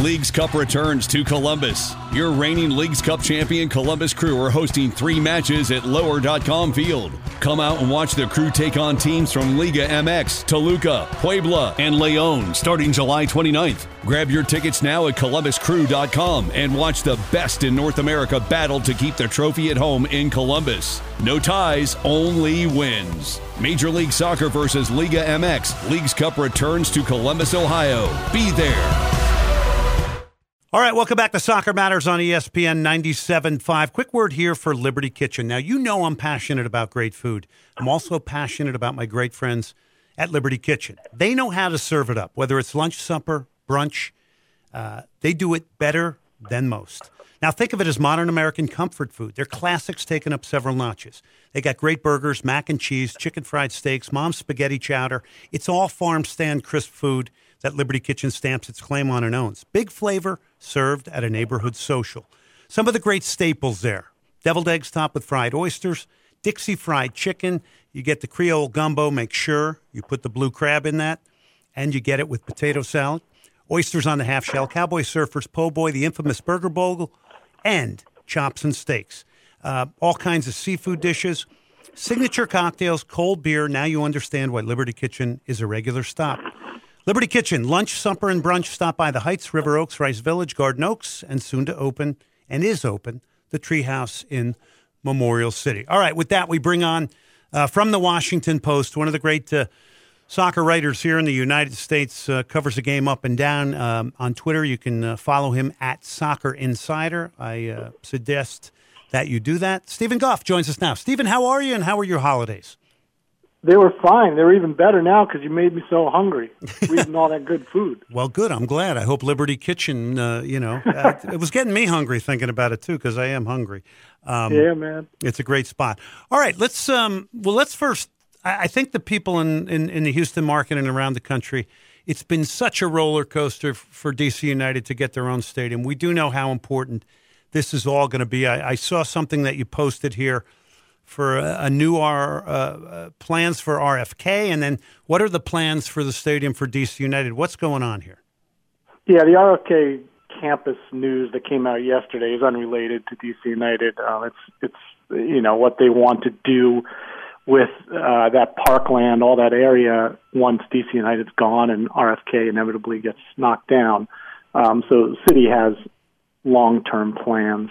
Leagues Cup returns to Columbus. Your reigning Leagues Cup champion Columbus Crew are hosting 3 matches at Lower.com Field. Come out and watch the Crew take on teams from Liga MX, Toluca, Puebla, and León starting July 29th. Grab your tickets now at ColumbusCrew.com and watch the best in North America battle to keep the trophy at home in Columbus. No ties, only wins. Major League Soccer versus Liga MX. Leagues Cup returns to Columbus, Ohio. Be there. All right, welcome back to Soccer Matters on ESPN 97.5. Quick word here for Liberty Kitchen. Now, you know I'm passionate about great food. I'm also passionate about my great friends at Liberty Kitchen. They know how to serve it up, whether it's lunch, supper, brunch. They do it better than most. Now, think of it as modern American comfort food. Their classics taken up several notches. They got great burgers, mac and cheese, chicken fried steaks, mom's spaghetti chowder. It's all farm stand crisp food that Liberty Kitchen stamps its claim on and owns. Big flavor, served at a neighborhood social. Some of the great staples there. Deviled eggs topped with fried oysters, Dixie fried chicken. You get the Creole gumbo. Make sure you put the blue crab in that. And you get it with potato salad. Oysters on the half shell, cowboy surfers, po' boy, the infamous burger bowl, and chops and steaks. All kinds of seafood dishes, signature cocktails, cold beer. Now you understand why Liberty Kitchen is a regular stop. Liberty Kitchen, lunch, supper, and brunch. Stop by the Heights, River Oaks, Rice Village, Garden Oaks, and soon to open, and is open, the Treehouse in Memorial City. All right, with that, we bring on, from the Washington Post, one of the great soccer writers here in the United States, covers the game up and down. On Twitter, you can follow him at Soccer Insider. I suggest that you do that. Stephen Goff joins us now. Stephen, how are you, and how were your holidays? They were fine. They were even better now because you made me so hungry eating all that good food. Well, good. I'm glad. I hope Liberty Kitchen, it was getting me hungry thinking about it, too, because I am hungry. Yeah, man. It's a great spot. All right, let's first, I think the people in the Houston market and around the country, it's been such a roller coaster for DC United to get their own stadium. We do know how important this is all going to be. I saw something that you posted here for a new plans for RFK, and then what are the plans for the stadium for DC United? What's going on here? Yeah, the RFK campus news that came out yesterday is unrelated to DC United. It's what they want to do with that parkland, all that area, once DC United's gone and RFK inevitably gets knocked down. So the city has long-term plans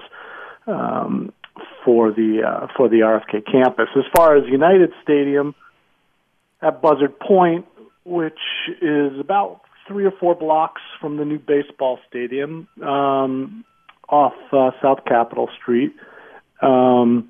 for the RFK campus. As far as United Stadium at Buzzard Point, which is about 3 or 4 blocks from the new baseball stadium, off South Capitol Street, and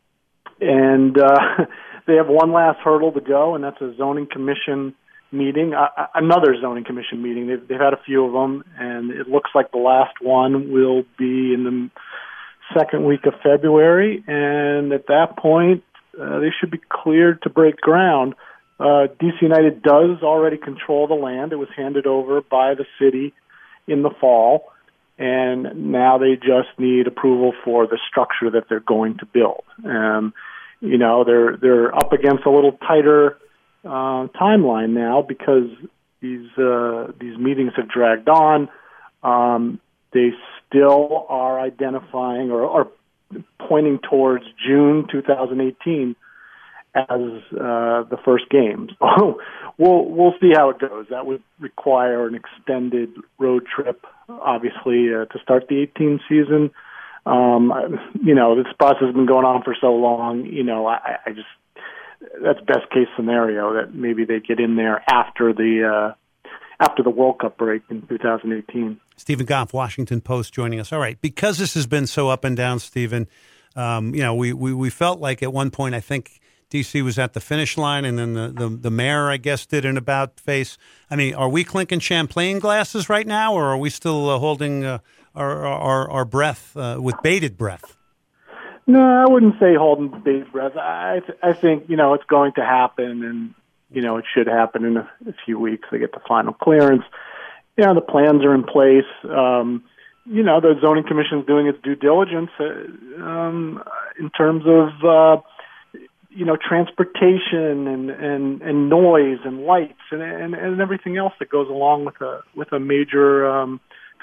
they have one last hurdle to go, and that's a zoning commission meeting, another zoning commission meeting. They've had a few of them, and it looks like the last one will be in the second week of February, and at that point, they should be cleared to break ground. DC United does already control the land. It was handed over by the city in the fall, and now they just need approval for the structure that they're going to build. They're up against a little tighter timeline now because these meetings have dragged on. They still are identifying or pointing towards June 2018 as the first game. So we'll see how it goes. That would require an extended road trip, obviously, to start the 18 season. This process has been going on for so long. I just that's best case scenario that maybe they get in there after the World Cup break in 2018. Stephen Goff, Washington Post, joining us. All right, because this has been so up and down, Stephen, we felt like at one point, I think DC was at the finish line, and then the mayor, I guess, did an about face. I mean, are we clinking champagne glasses right now, or are we still holding our breath with bated breath? No, I wouldn't say holding bated breath. I think it's going to happen, and it should happen in a few weeks. They get the final clearance. The plans are in place. The zoning commission is doing its due diligence in terms of transportation and noise and lights and everything else that goes along with a major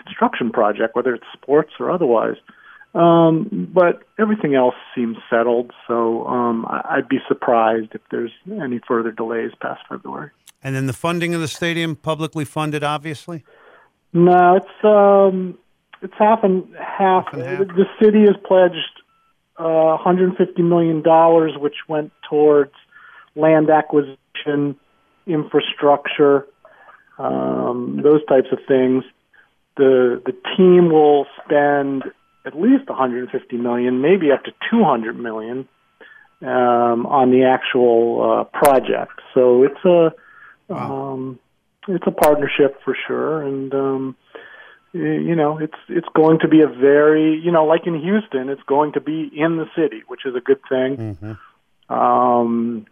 construction project, whether it's sports or otherwise. But everything else seems settled, so I'd be surprised if there's any further delays past February. And then the funding of the stadium, publicly funded, obviously? No, it's half and half. The city has pledged $150 million, which went towards land acquisition, infrastructure, those types of things. The team will spend at least $150 million, maybe up to $200 million on the actual project. So it's a partnership for sure, and it's going to be a very, like in Houston, it's going to be in the city, which is a good thing. Mm-hmm.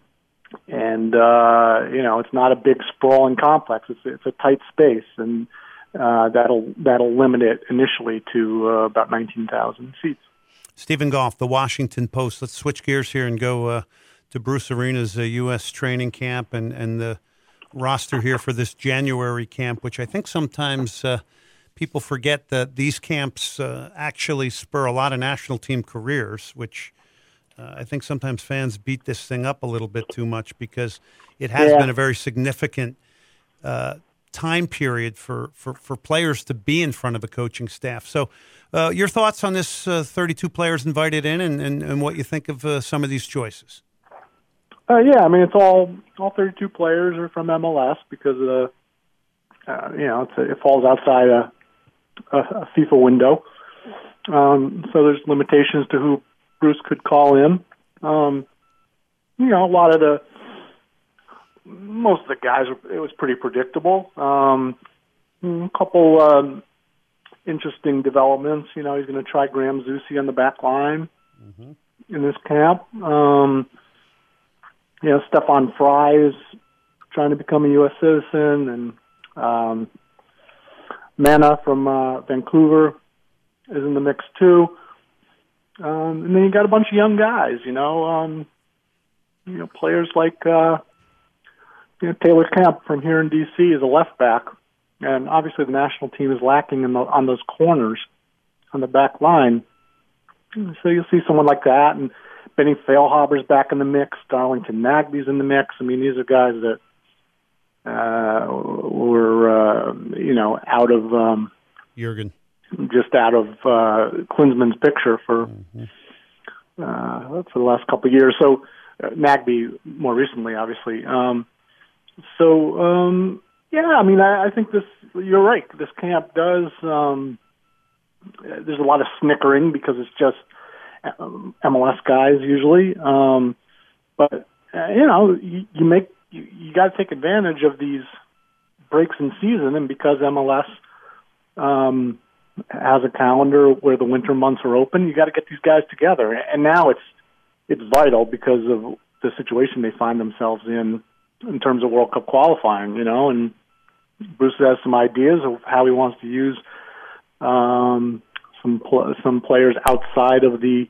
It's not a big sprawling complex. It's a tight space, and that'll limit it initially to about 19,000 seats. Stephen Goff, The Washington Post. Let's switch gears here and go to Bruce Arena's U.S. training camp and the roster here for this January camp, which I think sometimes people forget that these camps actually spur a lot of national team careers, which I think sometimes fans beat this thing up a little bit too much because it has been a very significant time period for players to be in front of a coaching staff. So your thoughts on this 32 players invited in and what you think of some of these choices? It's all 32 players are from MLS because of it falls outside a FIFA window. So there's limitations to who Bruce could call in. Most of the guys, it was pretty predictable. A couple interesting developments. He's going to try Graham Zusi on the back line in this camp. Stefan Fry is trying to become a U.S. citizen, and Mena from Vancouver is in the mix too. And then you got a bunch of young guys, players like Taylor Kemp from here in D.C. is a left back, and obviously the national team is lacking on those corners on the back line. So you'll see someone like that, and Benny Feilhaber's back in the mix. Darlington Nagbe's in the mix. I mean, these are guys that were out of Jurgen. Just out of Klinsmann's picture for the last couple of years. So Nagbe more recently, obviously. I think this. You're right. This camp does. There's a lot of snickering because it's just MLS guys usually. But you got to take advantage of these breaks in season, and because MLS has a calendar where the winter months are open, you got to get these guys together. And now it's vital because of the situation they find themselves in terms of World Cup qualifying, and Bruce has some ideas of how he wants to use some players outside of the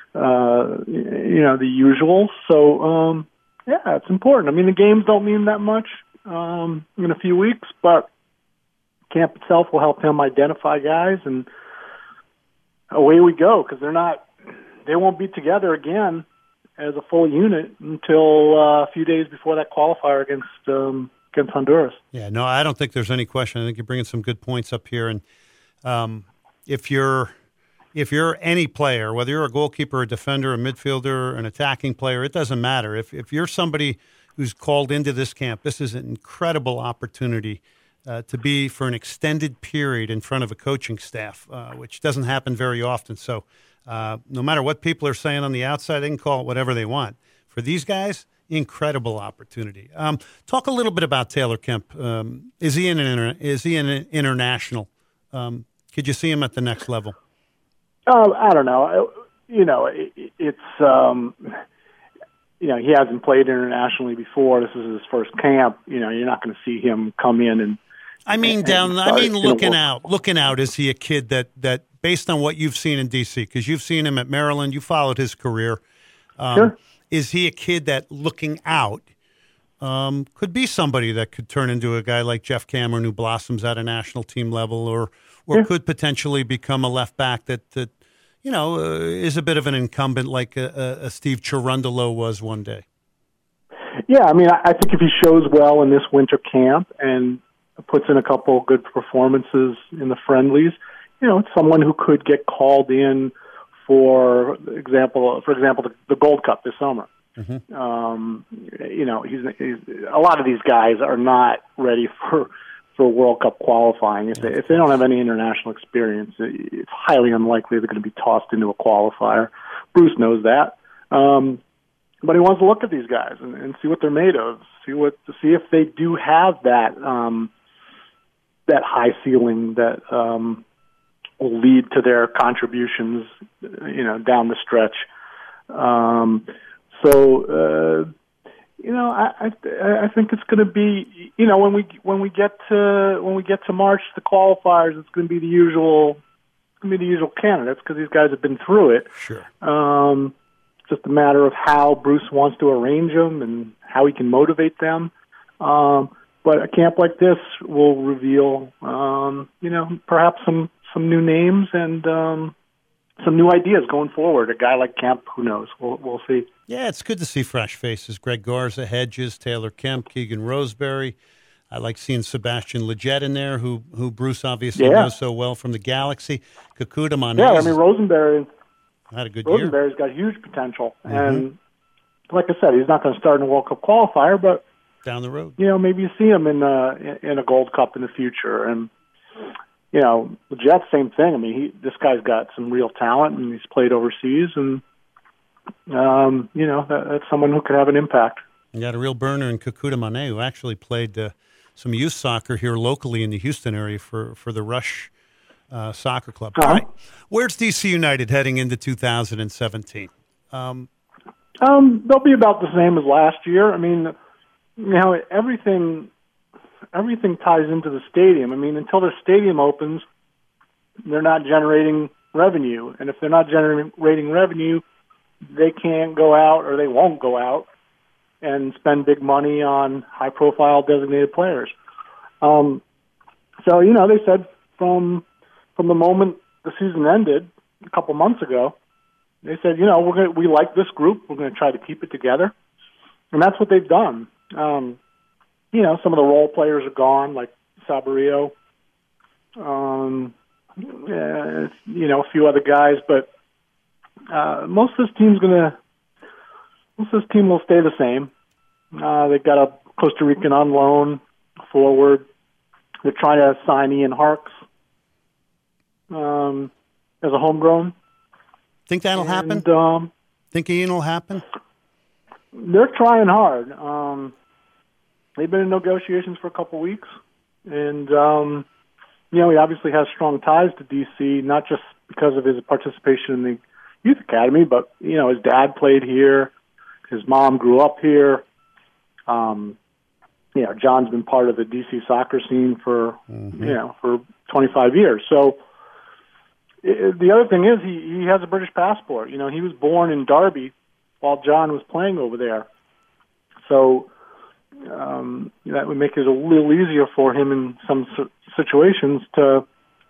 the usual. So it's important. I mean, the games don't mean that much in a few weeks, but camp itself will help him identify guys, and away we go, because they won't be together again as a full unit until a few days before that qualifier against Honduras. Yeah, no, I don't think there's any question. I think you're bringing some good points up here, and if you're any player, whether you're a goalkeeper, a defender, a midfielder, an attacking player, it doesn't matter. If you're somebody who's called into this camp, this is an incredible opportunity to be for an extended period in front of a coaching staff, which doesn't happen very often. So no matter what people are saying on the outside, they can call it whatever they want. For these guys, incredible opportunity. Talk a little bit about Taylor Kemp. Is he an international? Could you see him at the next level? I don't know. It's he hasn't played internationally before. This is his first camp. You're not going to see him come in and. Looking out. Is he a kid that based on what you've seen in D.C., because you've seen him at Maryland, you followed his career. Sure. Is he a kid that, looking out, could be somebody that could turn into a guy like Jeff Cameron who blossoms at a national team level, or could potentially become a left back that is a bit of an incumbent like a Steve Cherundolo was one day. Yeah, I mean, I think if he shows well in this winter camp and puts in a couple good performances in the friendlies, it's someone who could get called in for example, the Gold Cup this summer. Mm-hmm. He's a lot of these guys are not ready for World Cup qualifying. If they don't have any international experience, it's highly unlikely they're going to be tossed into a qualifier. Bruce knows that. But he wants to look at these guys and see what they're made of, see if they do have that high ceiling that will lead to their contributions, down the stretch. I think it's going to be, when we get to March, the qualifiers, it's going to be the usual candidates because these guys have been through it. Sure. Just a matter of how Bruce wants to arrange them and how he can motivate them. But a camp like this will reveal, perhaps some new names and some new ideas going forward. A guy like Kemp, who knows? We'll see. Yeah, it's good to see fresh faces. Greg Garza, Hedges, Taylor Kemp, Keegan Roseberry. I like seeing Sebastian Lletget in there, who Bruce obviously knows so well from the Galaxy. Kekuta Manneh. Yeah, I mean, Rosenberry had a good year. Rosenberry's got huge potential. Mm-hmm. And like I said, he's not going to start in a World Cup qualifier, but down the road, maybe you see him in a Gold Cup in the future. And Lletget, same thing. I mean, this guy's got some real talent, and he's played overseas, and that's someone who could have an impact. You got a real burner in Kekuta Manneh, who actually played some youth soccer here locally in the Houston area for the Rush Soccer Club. Uh-huh. All right. Where's DC United heading into 2017? They'll be about the same as last year. I mean, everything ties into the stadium. I mean, until the stadium opens, they're not generating revenue. And if they're not generating revenue, they can't go out, or they won't go out and spend big money on high-profile designated players. They said from the moment the season ended a couple months ago, they said, we like this group. We're going to try to keep it together. And that's what they've done. Some of the role players are gone, like Sabarillo, a few other guys, but most of this team will stay the same. They've got a Costa Rican on loan forward. They're trying to sign Ian Harkes as a homegrown. Think that'll happen? Think Ian will happen? They're trying hard. They've been in negotiations for a couple weeks, and he obviously has strong ties to DC, not just because of his participation in the youth academy, but his dad played here, his mom grew up here. John's been part of the DC soccer scene for 25 years. So the other thing is he has a British passport. He was born in Derby while John was playing over there. So that would make it a little easier for him in some situations to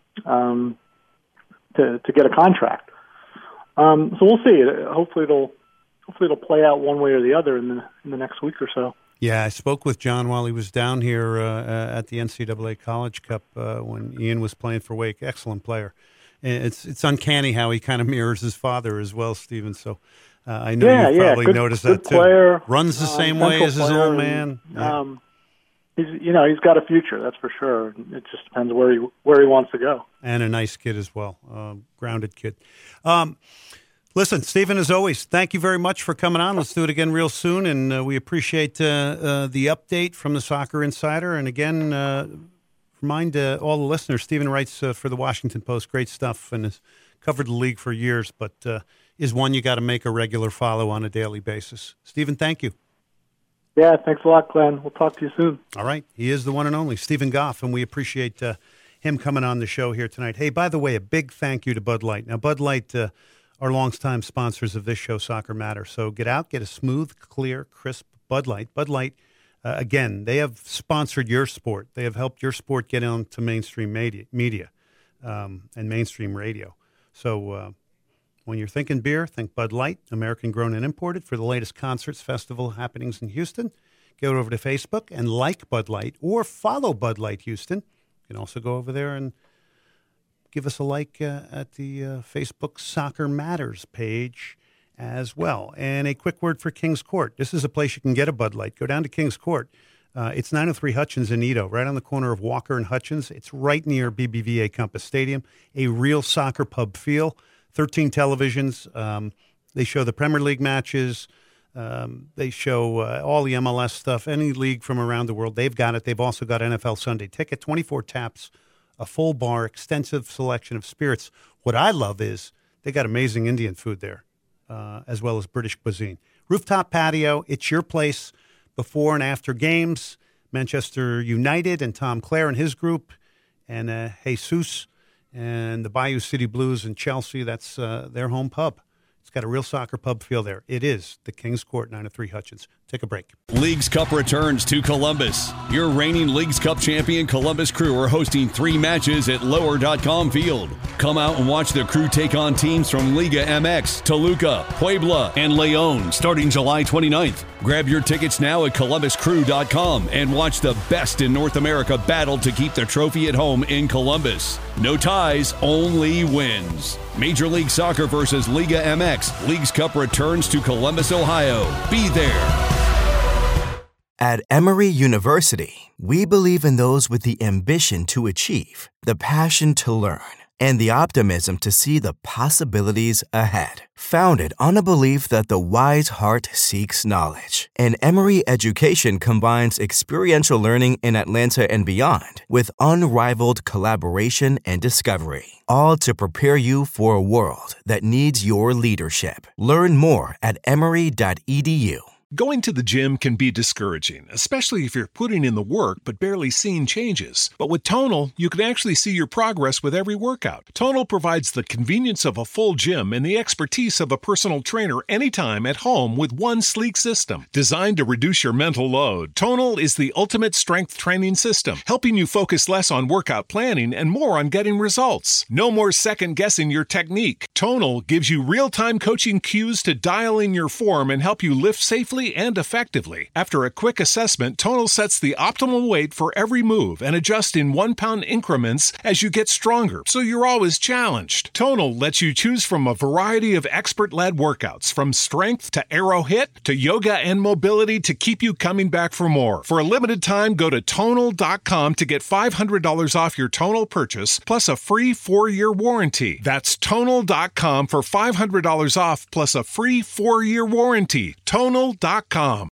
get a contract. So we'll see. Hopefully it'll play out one way or the other in the next week or so. Yeah, I spoke with John while he was down here at the NCAA College Cup when Ian was playing for Wake. Excellent player. It's uncanny how he kind of mirrors his father as well, Stephen. So I know you probably noticed that too. Player, runs the same way as his old man. He's got a future, that's for sure. It just depends where he wants to go. And a nice kid as well, grounded kid. Listen, Stephen, as always, thank you very much for coming on. Let's do it again real soon, and we appreciate the update from the Soccer Insider. And again, remind all the listeners, Stephen writes for the Washington Post, great stuff, and has covered the league for years, but is one you got to make a regular follow on a daily basis. Stephen, thank you. Yeah, thanks a lot, Glenn. We'll talk to you soon. All right. He is the one and only Stephen Goff, and we appreciate him coming on the show here tonight. Hey, by the way, a big thank you to Bud Light. Now, Bud Light are longtime sponsors of this show, Soccer Matter. So get out, get a smooth, clear, crisp Bud Light. Bud Light, again, they have sponsored your sport. They have helped your sport get onto mainstream media. and mainstream radio. So when you're thinking beer, think Bud Light, American grown and imported. For the latest concerts, festival happenings in Houston, go over to Facebook and like Bud Light or follow Bud Light Houston. You can also go over there and give us a like at the Facebook Soccer Matters page as well. And a quick word for Kings Court. This is a place you can get a Bud Light. Go down to Kings Court. It's 903 Hutchins in Edo, right on the corner of Walker and Hutchins. It's right near BBVA Compass Stadium, a real soccer pub feel. 13 televisions. They show the Premier League matches. They show all the MLS stuff, any league from around the world. They've got it. They've also got NFL Sunday Ticket, 24 taps, a full bar, extensive selection of spirits. What I love is they got amazing Indian food there, as well as British cuisine. Rooftop patio, it's your place before and after games. Manchester United and Tom Clare and his group, and Jesus and the Bayou City Blues and Chelsea. That's their home pub. It's got a real soccer pub feel there. It is the Kings Court, 903 Hutchins. Take a break. Leagues Cup returns to Columbus. Your reigning Leagues Cup champion Columbus Crew are hosting 3 matches at Lower.com Field. Come out and watch the Crew take on teams from Liga MX, Toluca, Puebla, and León starting July 29th. Grab your tickets now at ColumbusCrew.com and watch the best in North America battle to keep the trophy at home in Columbus. No ties, only wins. Major League Soccer versus Liga MX. Leagues Cup returns to Columbus, Ohio. Be there. At Emory University, we believe in those with the ambition to achieve, the passion to learn, and the optimism to see the possibilities ahead. Founded on a belief that the wise heart seeks knowledge, and Emory education combines experiential learning in Atlanta and beyond with unrivaled collaboration and discovery, all to prepare you for a world that needs your leadership. Learn more at emory.edu. Going to the gym can be discouraging, especially if you're putting in the work but barely seeing changes. But with Tonal, you can actually see your progress with every workout. Tonal provides the convenience of a full gym and the expertise of a personal trainer anytime at home with one sleek system. Designed to reduce your mental load, Tonal is the ultimate strength training system, helping you focus less on workout planning and more on getting results. No more second-guessing your technique. Tonal gives you real-time coaching cues to dial in your form and help you lift safely and effectively. After a quick assessment, Tonal sets the optimal weight for every move and adjusts in 1-pound increments as you get stronger, so you're always challenged. Tonal lets you choose from a variety of expert-led workouts, from strength to aero hit to yoga and mobility, to keep you coming back for more. For a limited time, go to Tonal.com to get $500 off your Tonal purchase, plus a free 4-year warranty. That's Tonal.com for $500 off, plus a free 4-year warranty. Tonal.com.